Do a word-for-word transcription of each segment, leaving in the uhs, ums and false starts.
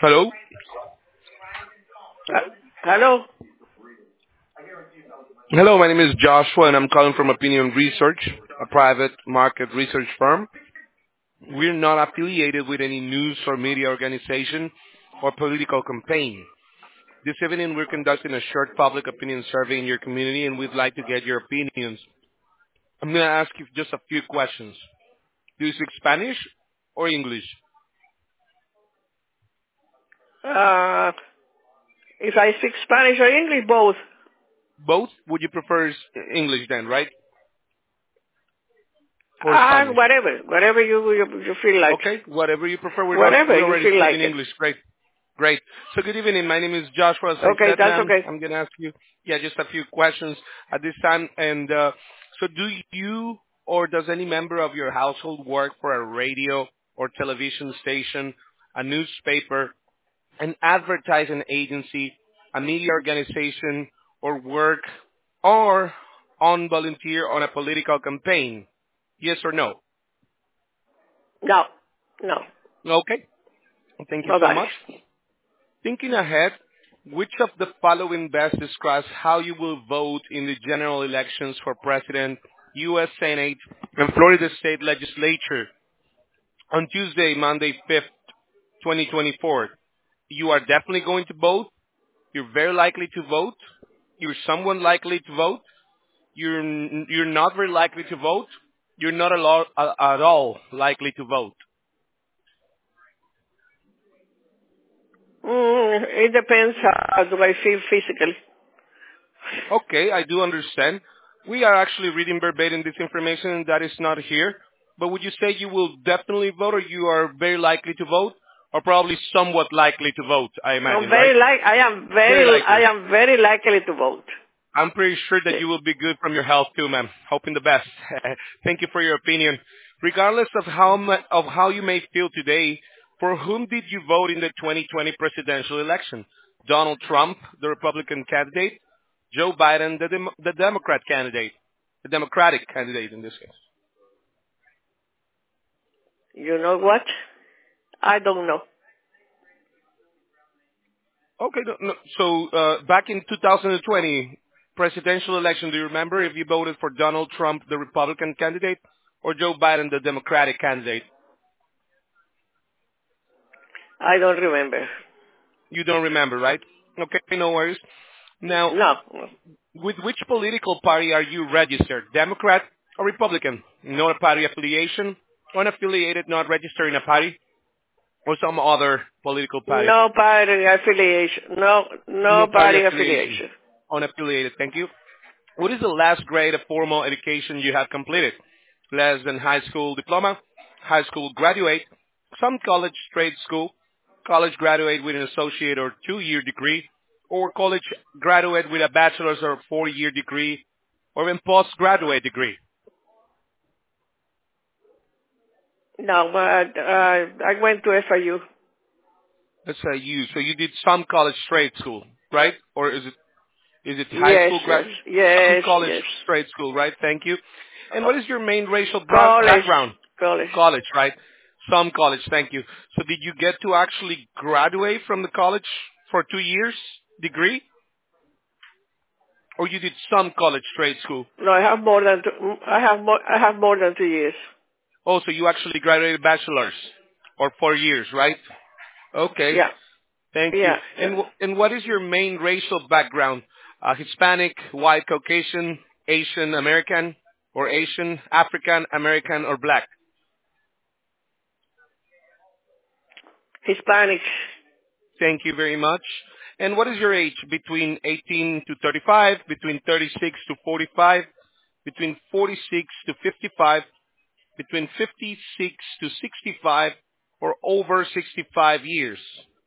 Hello? Uh, hello? Hello, my name is Joshua and I'm calling from Opinion Research, a private market research firm. We're not affiliated with any news or media organization or political campaign. This evening we're conducting a short public opinion survey in your community and we'd like to get your opinions. I'm going to ask you just a few questions. Do you speak Spanish or English? Uh, if I speak Spanish or English, both. Both? Would you prefer s- English then, right? Or Uh, Spanish? whatever. Whatever you, you, you feel like. Okay, whatever you prefer. We're, al- Whatever we're you already feel like speaking it. English. Great. Great. So good evening. My name is Joshua. As I Okay, said, that's ma'am, okay. I'm going to ask you, yeah, just a few questions at this time. And uh, so do you or does any member of your household work for a radio or television station, a newspaper, an advertising agency, a media organization, or work or on volunteer on a political campaign? Yes or no? No. No. Okay. Thank you so Nobody. much. Thinking ahead, which of the following best describes how you will vote in the general elections for President, U S. Senate, and Florida State Legislature on Tuesday, Monday, fifth, twenty twenty-four? You are definitely going to vote. You're very likely to vote. You're someone likely to vote. You're, n- you're not very likely to vote. You're not a lot, uh, at all likely to vote. Mm, it depends how do I feel physically. Okay, I do understand. We are actually reading verbatim this information that is not here. But would you say you will definitely vote, or you are very likely to vote, or probably somewhat likely to vote? I I'm imagine, right? very like I am Very very I likely. am very likely to vote. I'm pretty sure that Yes. you will be good from your health too, ma'am. Hoping the best. Thank you for your opinion. Regardless of how mu- of how you may feel today, for whom did you vote in the twenty twenty presidential election? Donald Trump, the Republican candidate, Joe Biden, the Dem- the Democrat candidate, the Democratic candidate in this case. You know what? I don't know. Okay, no, no, so uh, back in two thousand twenty presidential election, do you remember if you voted for Donald Trump, the Republican candidate, or Joe Biden, the Democratic candidate? I don't remember. You don't remember, right? Okay, no worries. Now, No. with which political party are you registered? Democrat or Republican? No party affiliation? Unaffiliated, not registered in a party? Or some other political party? No party affiliation. No No no party party affiliation. affiliation. Unaffiliated, thank you. What is the last grade of formal education you have completed? Less than high school diploma, high school graduate, some college trade school, college graduate with an associate or two-year degree, or college graduate with a bachelor's or four-year degree, or even postgraduate degree. No, but uh, I went to F I U. Let's say you. So you did some college trade school, right? Or is it is it high Yes, school yes, grad? Some yes, college yes. trade school, right? Thank you. And what is your main racial bra- College, background? college. College, right? Some college, thank you. So did you get to actually graduate from the college for two years degree? Or you did some college trade school? No, I have more than two, I have more. I have more than two years. Oh, so you actually graduated bachelor's or four years, right? Okay, Yeah, thank you. yeah, And, yeah. wh- and what is your main racial background? Uh, Hispanic, white, Caucasian, Asian, American, or Asian, African, American, or black? Hispanic. Thank you very much. And what is your age? Between eighteen to thirty-five, between thirty-six to forty-five, between forty-six to fifty-five, between fifty-six to sixty-five, or over sixty-five years?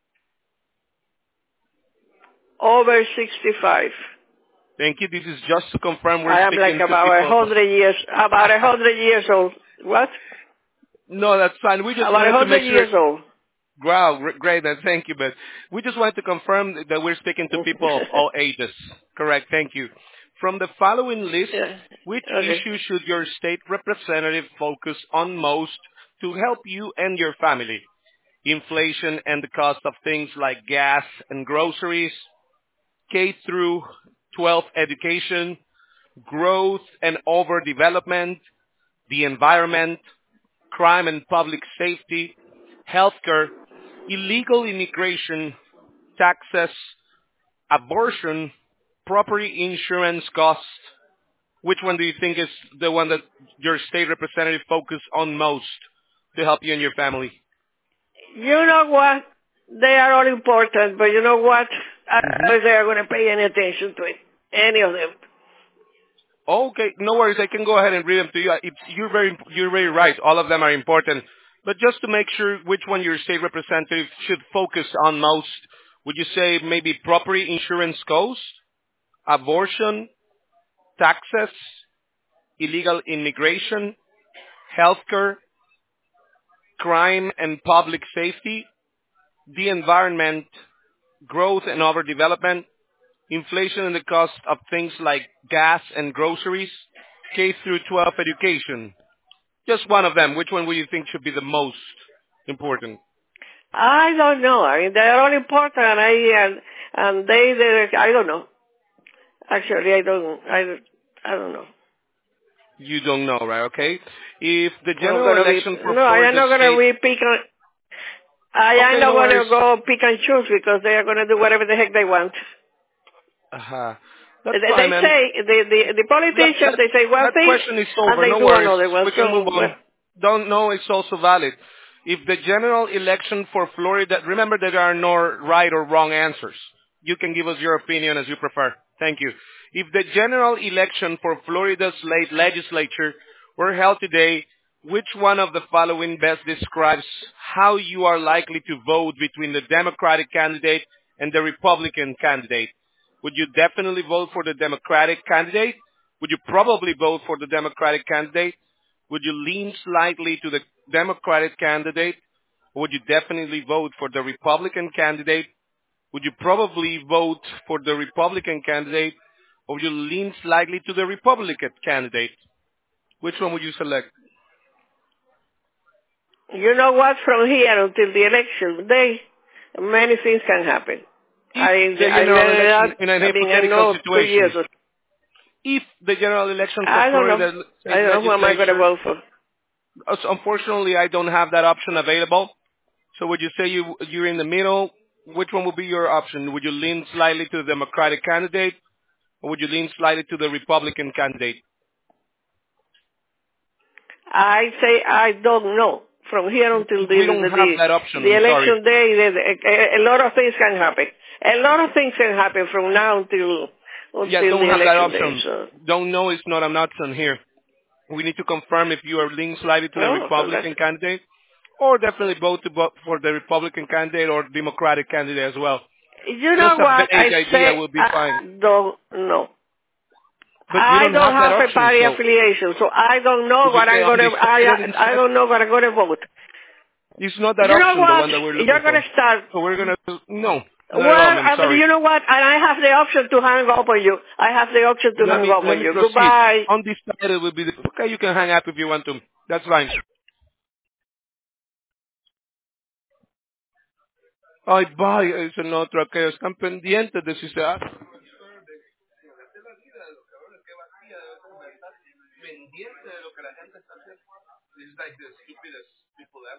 Over sixty-five. Thank you. This is just to confirm we're I am like speaking to about a people. hundred years. About a hundred years old. What? No, that's fine. We just About a wanted to hundred make sure. years old. Wow, gr- great. then, Thank you, but we just wanted to confirm that we're speaking to people of all ages. Correct. Thank you. From the following list, Yeah. which Okay. issue should your state representative focus on most to help you and your family? inflation and the cost of things like gas and groceries, K through twelve education, growth and overdevelopment, the environment, crime and public safety, healthcare, illegal immigration, taxes, abortion, property insurance costs. Which one do you think is the one that your state representative focus on most to help you and your family? You know what? They are all important, but you know what? I don't know if they are going to pay any attention to it. Any of them. Okay, no worries. I can go ahead and read them to you. It's, you're very, you're very right. All of them are important. But just to make sure which one your state representative should focus on most, would you say maybe property insurance costs, abortion, taxes, illegal immigration, healthcare, crime and public safety, the environment, growth and overdevelopment, inflation and the cost of things like gas and groceries, K through twelve education? Just one of them. Which one would you think should be the most important? I don't know. I mean, they are all important, and I and, and they, they, I don't know. Actually, I don't. I, I don't know. You don't know, right? Okay. If the I'm general gonna election be, for no, I am Florida not going to State, be pick on. I am okay, not no going to worries. go pick and choose because they are going to do whatever the heck they want. Uh-huh. That's They, fine, they man. say the, the the That, politicians that, they say one that thing question is and over. they No do worries. another one. We can So move well, on. Don't know it's also valid. If the general election for Florida, remember that there are no right or wrong answers. You can give us your opinion as you prefer. Thank you. If the general election for Florida's late legislature were held today, which one of the following best describes how you are likely to vote between the Democratic candidate and the Republican candidate? Would you definitely vote for the Democratic candidate? Would you probably vote for the Democratic candidate? Would you lean slightly to the Democratic candidate? Or would you definitely vote for the Republican candidate? Would you probably vote for the Republican candidate? Or would you lean slightly to the Republican candidate? Which one would you select? you know what? From here until the election day, many things can happen. If I the I general learned election, that. in a I mean, I hypothetical know two years. situation, Or, if the general election for I don't know. Florida I state don't know who am I going to legislature, vote for. uh, unfortunately, I don't have that option available. So would you say you, you're in the middle? Which one would be your option? Would you lean slightly to the Democratic candidate, or would you lean slightly to the Republican candidate? I say I don't know. From here until the We don't the, have the, that option. the I'm sorry. election day, the, the, a, a lot of things can happen. A lot of things can happen from now until Yeah, until don't the have that election day. option. So, Don't know is not an option here. We need to confirm if you are leaning slightly to the oh, so that's Republican candidate, or definitely vote to vote for the Republican candidate or Democratic candidate as well. you know Just a what I vague idea say. will be fine. I don't know. But you I don't don't have that have a option, party so affiliation, so I don't know would you what say I'm gonna. I undecided I instead? don't know what I'm gonna vote. It's not that You know option, the what? one that we're You're looking gonna for. start. So we're gonna no, not at all, Well, ma'am. I mean, Sorry. you know what? And I have the option to hang up on you. I have the option to Let hang me up let on me you. proceed. Goodbye. Undecided will be the okay. You can hang up if you want to. That's fine. Ay, vaya, esa no otra que están pendientes de si se hace. Pendiente de lo que la gente está haciendo. It's like the stupidest.